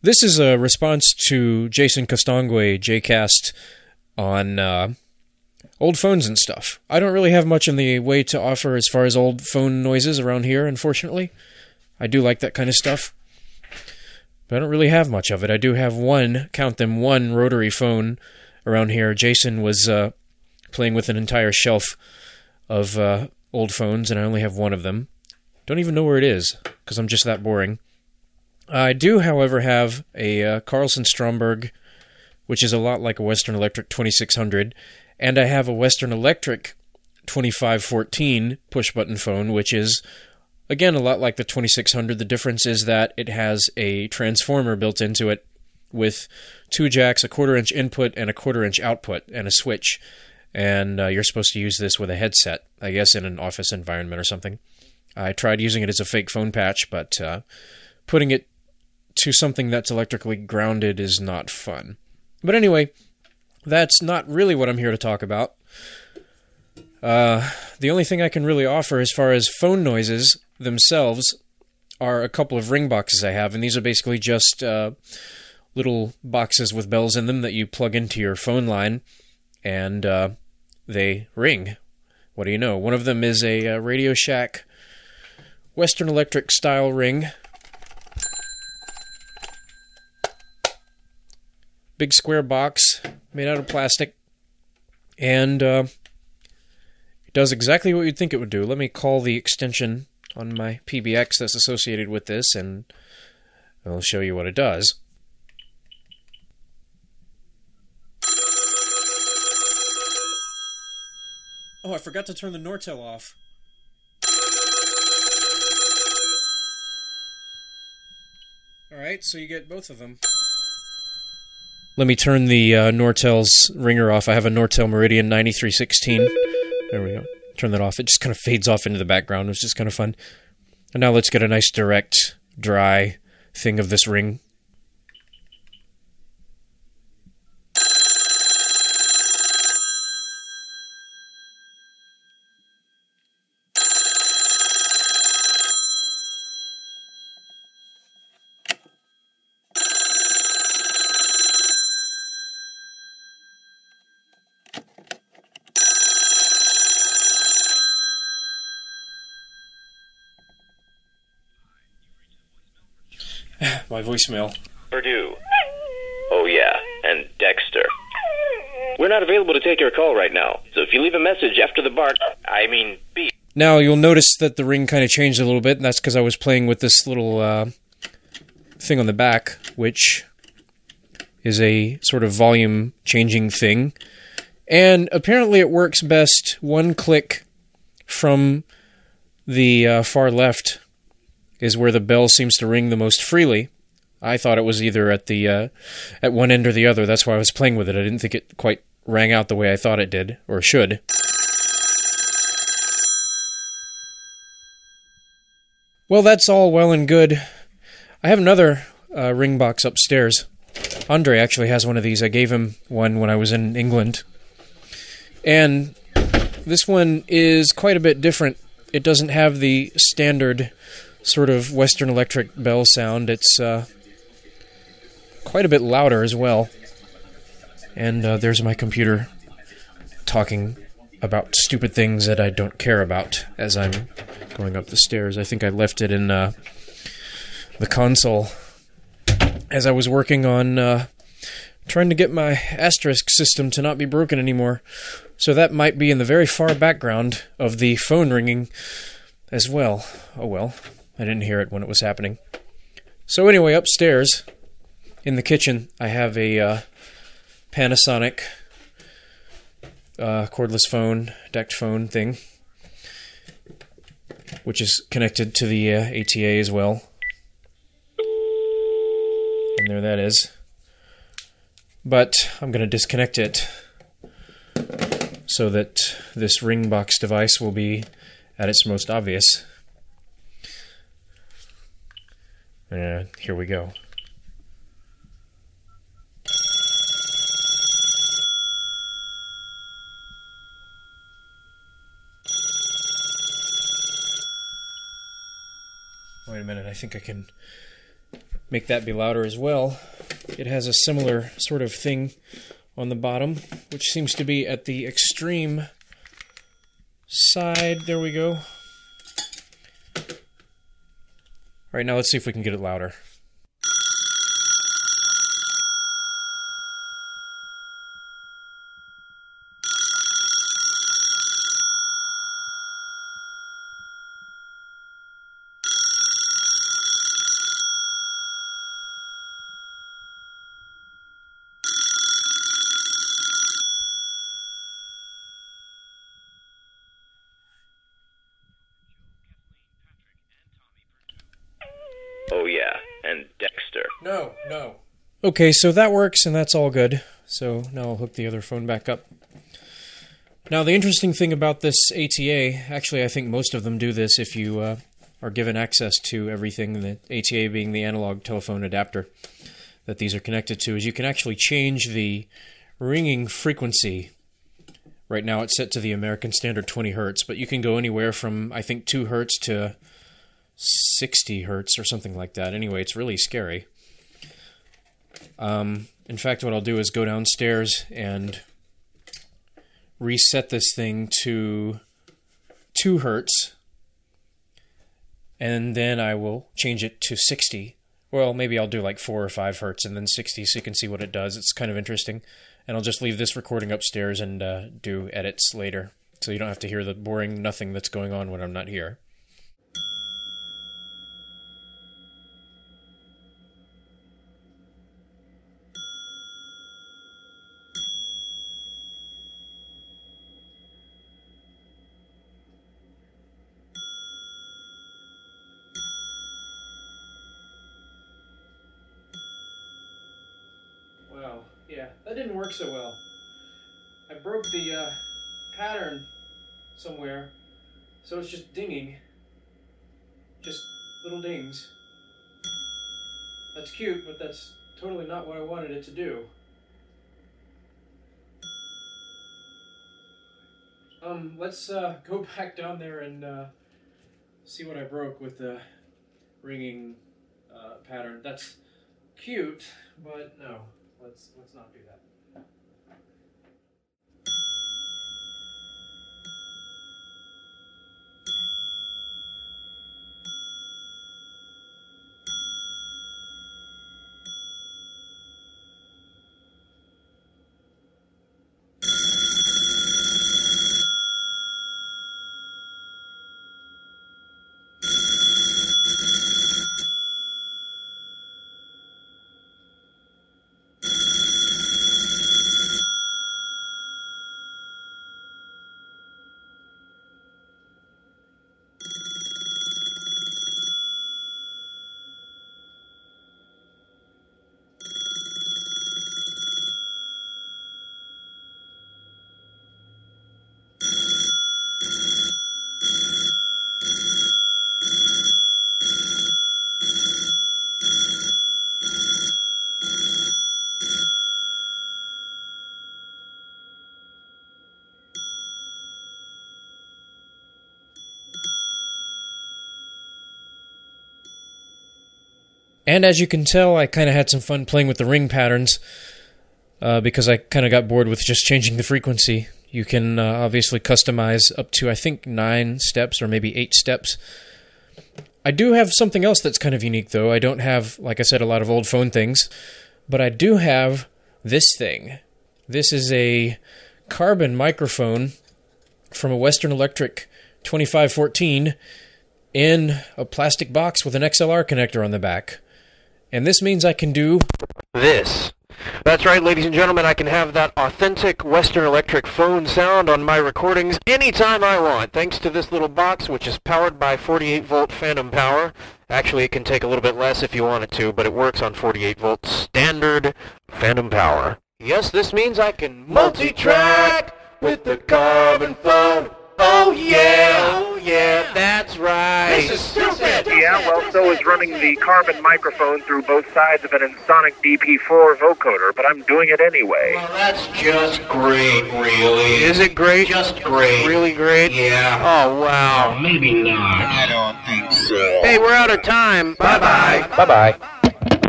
This is a response to Jason Castangwe, Jcast, on old phones and stuff. I don't really have much in the way to offer as far as old phone noises around here, unfortunately. I do like that kind of stuff, but I don't really have much of it. I do have one rotary phone around here. Jason was playing with an entire shelf of old phones, and I only have one of them. Don't even know where it is, because I'm just that boring. I do, however, have a Carlson Stromberg, which is a lot like a Western Electric 2600, and I have a Western Electric 2514 push-button phone, which is, again, a lot like the 2600. The difference is that it has a transformer built into it with 2 jacks, a 1/4-inch input, and a 1/4-inch output, and a switch. And you're supposed to use this with a headset, I guess in an office environment or something. I tried using it as a fake phone patch, but putting it to something that's electrically grounded is not fun. But anyway, that's not really what I'm here to talk about. The only thing I can really offer as far as phone noises themselves are a couple of ring boxes I have, and these are basically just little boxes with bells in them that you plug into your phone line, and they ring. What do you know? One of them is a Radio Shack Western Electric style ring. Big square box made out of plastic, and it does exactly what you'd think it would do. Let me call the extension on my PBX that's associated with this, and I'll show you what it does. Oh, I forgot to turn the Nortel off. Alright, so you get both of them. Let me turn the Nortel's ringer off. I have a Nortel Meridian 9316. There we go. Turn that off. It just kind of fades off into the background, which is kind of fun. And now let's get a nice direct, dry thing of this ring. My voicemail. Purdue. Oh yeah, and Dexter. We're not available to take your call right now, so if you leave a message after the beep. Now, you'll notice that the ring kind of changed a little bit, and that's because I was playing with this little thing on the back, which is a sort of volume-changing thing. And apparently it works best one click from the far left is where the bell seems to ring the most freely. I thought it was either at one end or the other. That's why I was playing with it. I didn't think it quite rang out the way I thought it did, or should. Well, that's all well and good. I have another ring box upstairs. Andre actually has one of these. I gave him one when I was in England. And this one is quite a bit different. It doesn't have the standard sort of Western Electric bell sound. It's quite a bit louder as well. And there's my computer talking about stupid things that I don't care about as I'm going up the stairs. I think I left it in the console as I was working on trying to get my Asterisk system to not be broken anymore. So that might be in the very far background of the phone ringing as well. Oh well, I didn't hear it when it was happening. So anyway, upstairs in the kitchen, I have a Panasonic cordless phone, decked phone thing, which is connected to the ATA as well. And there that is. But I'm going to disconnect it so that this ring box device will be at its most obvious. Here we go. Wait a minute, I think I can make that be louder as well. It has a similar sort of thing on the bottom, which seems to be at the extreme side. There we go. Alright, now let's see if we can get it louder. Oh yeah, and Dexter. No. Okay, so that works, and that's all good. So now I'll hook the other phone back up. Now, the interesting thing about this ATA, actually I think most of them do this if you are given access to everything, the ATA being the analog telephone adapter that these are connected to, is you can actually change the ringing frequency. Right now it's set to the American standard 20 hertz, but you can go anywhere from, I think, 2 hertz to 60 hertz or something like that. Anyway, it's really scary. In fact, what I'll do is go downstairs and reset this thing to 2 hertz, and then I will change it to 60. Well, maybe I'll do like 4 or 5 hertz and then 60 so you can see what it does. It's kind of interesting. And I'll just leave this recording upstairs and do edits later, so you don't have to hear the boring nothing that's going on when I'm not here. Wow, yeah, that didn't work so well. I broke the pattern somewhere, so it's just dinging. Just little dings. That's cute, but that's totally not what I wanted it to do. Let's go back down there and see what I broke with the ringing pattern. That's cute, but no. Let's not do that. And as you can tell, I kind of had some fun playing with the ring patterns because I kind of got bored with just changing the frequency. You can obviously customize up to, I think, 9 steps or maybe 8 steps. I do have something else that's kind of unique, though. I don't have, like I said, a lot of old phone things, but I do have this thing. This is a carbon microphone from a Western Electric 2514 in a plastic box with an XLR connector on the back. And this means I can do this. That's right, ladies and gentlemen, I can have that authentic Western Electric phone sound on my recordings anytime I want, thanks to this little box, which is powered by 48-volt phantom power. Actually, it can take a little bit less if you want it to, but it works on 48-volt standard phantom power. Yes, this means I can multi-track with the carbon phone. Oh yeah, that's right. This is stupid! Yeah, well, so is running the carbon microphone through both sides of an Ensoniq DP4 vocoder, but I'm doing it anyway. Well, that's just great, really. Is it great? Just great. Really great? Yeah. Oh, wow. Maybe not. I don't think so. Hey, we're out of time. Bye-bye. Bye-bye.